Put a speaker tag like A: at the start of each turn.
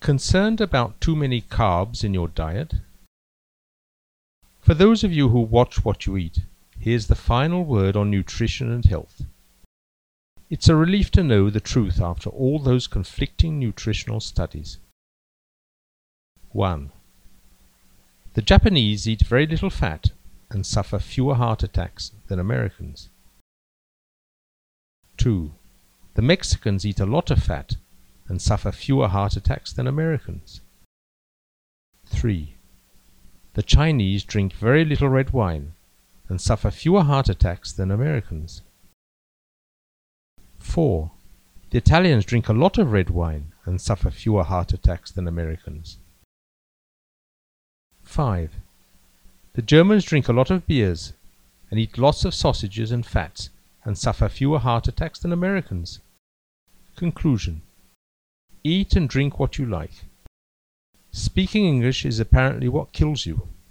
A: Concerned about too many carbs in your diet? For those of you who watch what you eat, here's the final word on nutrition and health. It's a relief to know the truth after all those conflicting nutritional studies. 1. The Japanese eat very little fat and suffer fewer heart attacks than Americans. 2. The Mexicans eat a lot of fat and suffer fewer heart attacks than Americans. 3. The Chinese drink very little red wine and suffer fewer heart attacks than Americans. 4. The Italians drink a lot of red wine and suffer fewer heart attacks than Americans. 5. The Germans drink a lot of beers and eat lots of sausages and fats and suffer fewer heart attacks than Americans. Conclusion. Eat and drink what you like. Speaking English is apparently what kills you.